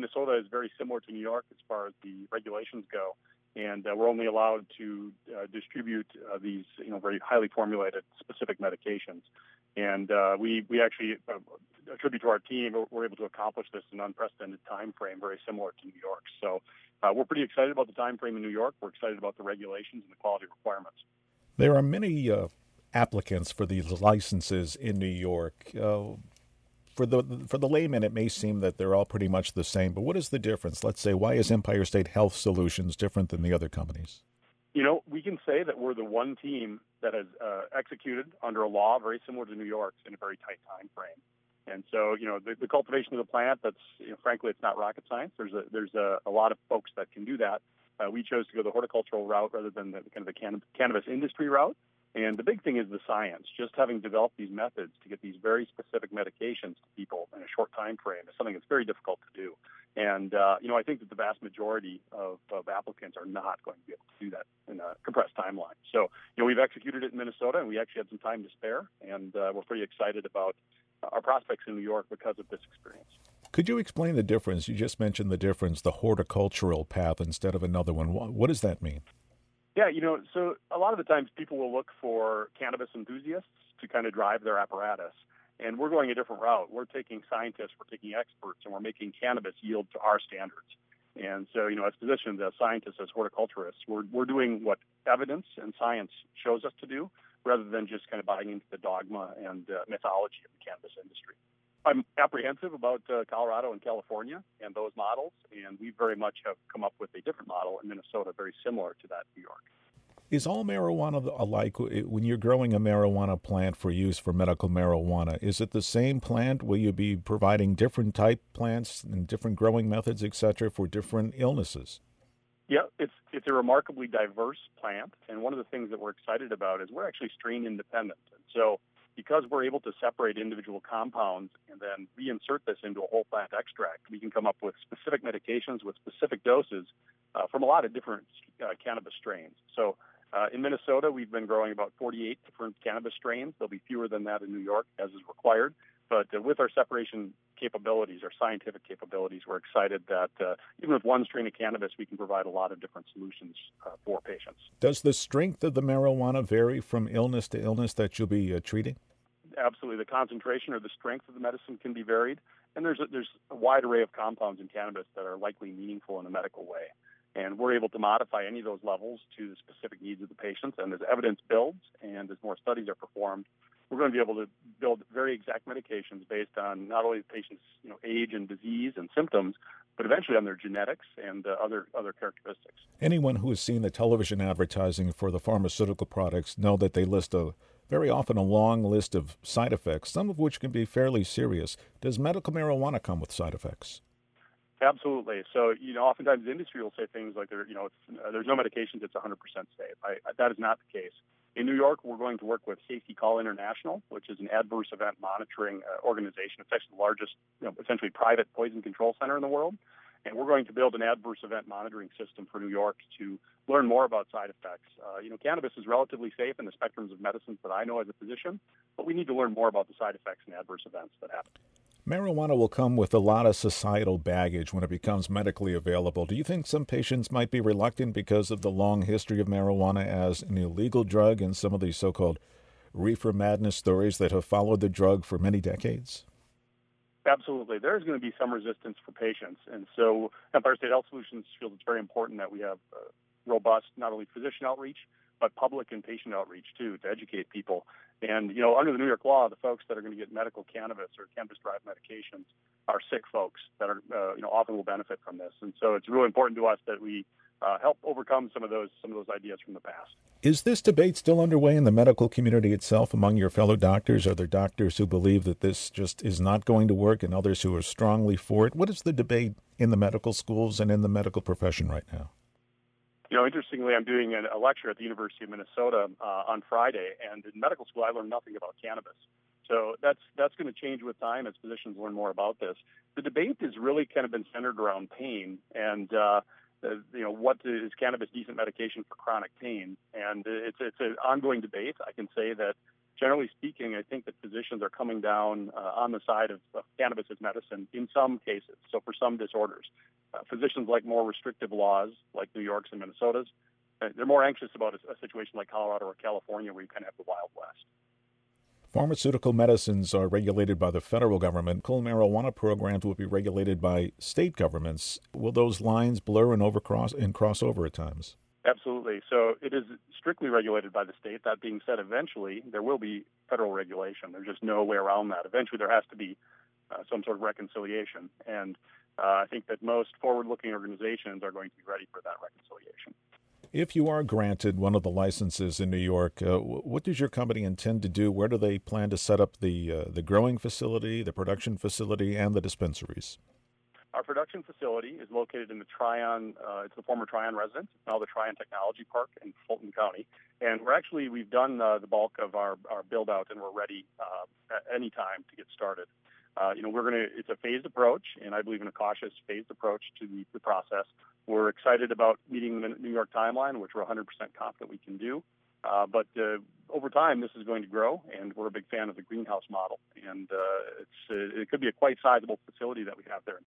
Minnesota is very similar to New York as far as the regulations go, and we're only allowed to distribute these, very highly formulated specific medications. And we actually attribute to our team, we're able to accomplish this in an unprecedented time frame, very similar to New York. So we're pretty excited about the time frame in New York. We're excited about the regulations and the quality requirements. There are many applicants for these licenses in New York. For the layman, it may seem that they're all pretty much the same, but what is the difference? Let's say, why is Empire State Health Solutions different than the other companies? We can say that we're the one team that has executed under a law very similar to New York's in a very tight time frame. And so, the cultivation of the plant, that's, frankly, it's not rocket science. There's a lot of folks that can do that. We chose to go the horticultural route rather than the kind of the cannabis industry route. And the big thing is the science. Just having developed these methods to get these very specific medications to people in a short time frame is something that's very difficult to do. And, I think that the vast majority of applicants are not going to be able to do that in a compressed timeline. So, we've executed it in Minnesota, and we actually had some time to spare, and we're pretty excited about our prospects in New York because of this experience. Could you explain the difference? You just mentioned the difference, the horticultural path instead of another one. What does that mean? Yeah, so a lot of the times people will look for cannabis enthusiasts to kind of drive their apparatus. And we're going a different route. We're taking scientists, we're taking experts, and we're making cannabis yield to our standards. And so, as physicians, as scientists, as horticulturists, we're doing what evidence and science shows us to do rather than just kind of buying into the dogma and mythology of the cannabis industry. I'm apprehensive about Colorado and California and those models, and we very much have come up with a different model in Minnesota, very similar to that in New York. Is all marijuana alike? When you're growing a marijuana plant for use for medical marijuana, is it the same plant? Will you be providing different type plants and different growing methods, et cetera, for different illnesses? Yeah, it's a remarkably diverse plant, and one of the things that we're excited about is we're actually strain independent. And so because we're able to separate individual compounds and then reinsert this into a whole plant extract, we can come up with specific medications with specific doses from a lot of different cannabis strains. So in Minnesota, we've been growing about 48 different cannabis strains. There'll be fewer than that in New York, as is required. But with our separation capabilities, our scientific capabilities, we're excited that even with one strain of cannabis, we can provide a lot of different solutions for patients. Does the strength of the marijuana vary from illness to illness that you'll be treating? Absolutely. The concentration or the strength of the medicine can be varied. And there's a wide array of compounds in cannabis that are likely meaningful in a medical way. And we're able to modify any of those levels to the specific needs of the patients. And as evidence builds and as more studies are performed, we're going to be able to build very exact medications based on not only the patient's age and disease and symptoms, but eventually on their genetics and other characteristics. Anyone who has seen the television advertising for the pharmaceutical products know that they list very often a long list of side effects, some of which can be fairly serious. Does medical marijuana come with side effects? Absolutely. So, oftentimes the industry will say things like, there's no medications that's 100% safe. That is not the case. In New York, we're going to work with Safety Call International, which is an adverse event monitoring organization. It's actually the largest, essentially private poison control center in the world. And we're going to build an adverse event monitoring system for New York to learn more about side effects. Cannabis is relatively safe in the spectrums of medicines that I know as a physician, but we need to learn more about the side effects and adverse events that happen. Marijuana will come with a lot of societal baggage when it becomes medically available. Do you think some patients might be reluctant because of the long history of marijuana as an illegal drug and some of these so-called reefer madness stories that have followed the drug for many decades? Absolutely. There's going to be some resistance for patients. And so Empire State Health Solutions feels it's very important that we have robust, not only physician outreach, but public and patient outreach, too, to educate people. And, under the New York law, the folks that are going to get medical cannabis or cannabis-derived medications are sick folks that are, often will benefit from this. And so it's really important to us that we help overcome some of those ideas from the past. Is this debate still underway in the medical community itself among your fellow doctors? Are there doctors who believe that this just is not going to work and others who are strongly for it? What is the debate in the medical schools and in the medical profession right now? Interestingly, I'm doing a lecture at the University of Minnesota on Friday, and in medical school, I learned nothing about cannabis. So that's going to change with time as physicians learn more about this. The debate has really kind of been centered around pain and what is cannabis decent medication for chronic pain? And it's an ongoing debate. I can say that generally speaking, I think that physicians are coming down on the side of cannabis as medicine in some cases. So for some disorders, physicians like more restrictive laws, like New York's and Minnesota's. They're more anxious about a situation like Colorado or California, where you kind of have the Wild West. Pharmaceutical medicines are regulated by the federal government. Medical marijuana programs will be regulated by state governments. Will those lines blur and cross over at times? Absolutely. So it is strictly regulated by the state. That being said, eventually there will be federal regulation. There's just no way around that. Eventually there has to be some sort of reconciliation. And I think that most forward-looking organizations are going to be ready for that reconciliation. If you are granted one of the licenses in New York, what does your company intend to do? Where do they plan to set up the growing facility, the production facility, and the dispensaries? Our production facility is located in the Tryon, it's the former Tryon residence. It's now the Tryon Technology Park in Fulton County. And we've done the bulk of our build out, and we're ready at any time to get started. It's a phased approach, and I believe in a cautious phased approach to the process. We're excited about meeting the New York timeline, which we're 100% confident we can do. But over time, this is going to grow, and we're a big fan of the greenhouse model. And it could be a quite sizable facility that we have there in